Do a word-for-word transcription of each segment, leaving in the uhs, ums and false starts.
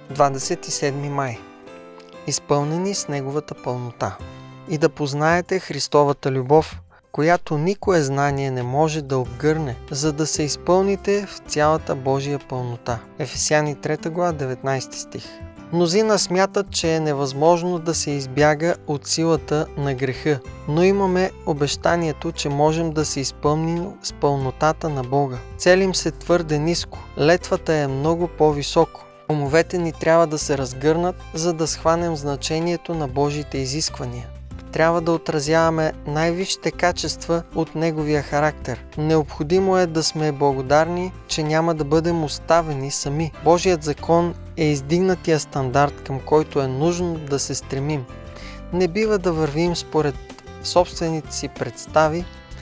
двадесет и седми май. Изпълнени с Неговата пълнота. И да познаете Христовата любов, която никое знание не може да обгърне, за да се изпълните в цялата Божия пълнота. Ефесяни трета глава, деветнадесети стих. Мнозина смятат, че е невъзможно да се избяга от силата на греха, но имаме обещанието, че можем да се изпълним с пълнотата на Бога. Целим се твърде ниско, летвата е много по-високо. Умовете ни трябва да се разгърнат, за да схванем значението на Божиите изисквания. Трябва да отразяваме най-висшите качества от Неговия характер. Необходимо е да сме благодарни, че няма да бъдем оставени сами. Божият закон е издигнатия стандарт, към който е нужно да се стремим. Не бива да вървим според собствените си представи,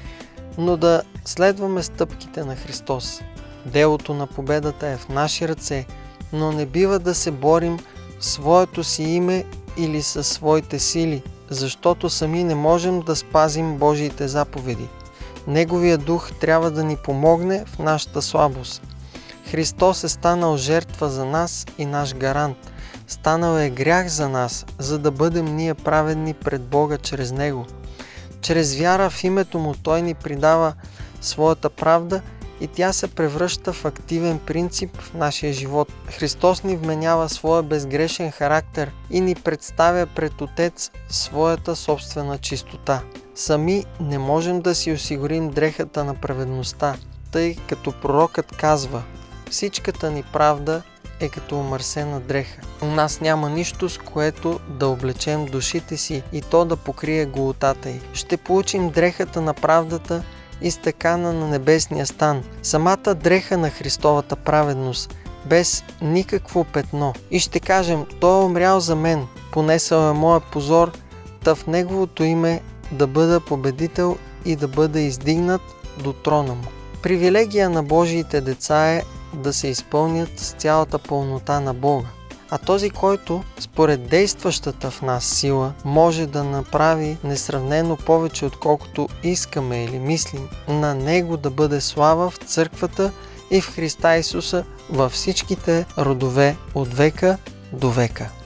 но да следваме стъпките на Христос. Делото на победата е в наши ръце, но не бива да се борим в своето си име или със своите сили, защото сами не можем да спазим Божиите заповеди. Неговия дух трябва да ни помогне в нашата слабост. Христос е станал жертва за нас и наш гарант. Станал е грях за нас, за да бъдем ние праведни пред Бога чрез Него. Чрез вяра в името Му Той ни придава своята правда и тя се превръща в активен принцип в нашия живот. Христос ни вменява своя безгрешен характер и ни представя пред Отец своята собствена чистота. Сами не можем да си осигурим дрехата на праведността, тъй като пророкът казва: всичката ни правда е като омърсена дреха. У нас няма нищо, с което да облечем душите си и то да покрие голотата й. Ще получим дрехата на правдата и стакана на небесния стан, самата дреха на Христовата праведност, без никакво петно. И ще кажем: Той е умрял за мен, понесъл е моя позор, та в Неговото име да бъда победител и да бъда издигнат до трона Му. Привилегия на Божиите деца е да се изпълнят с цялата пълнота на Бога. А този, който според действащата в нас сила може да направи несравнено повече, отколкото искаме или мислим, на Него да бъде слава в църквата и в Христа Исуса във всичките родове от века до века.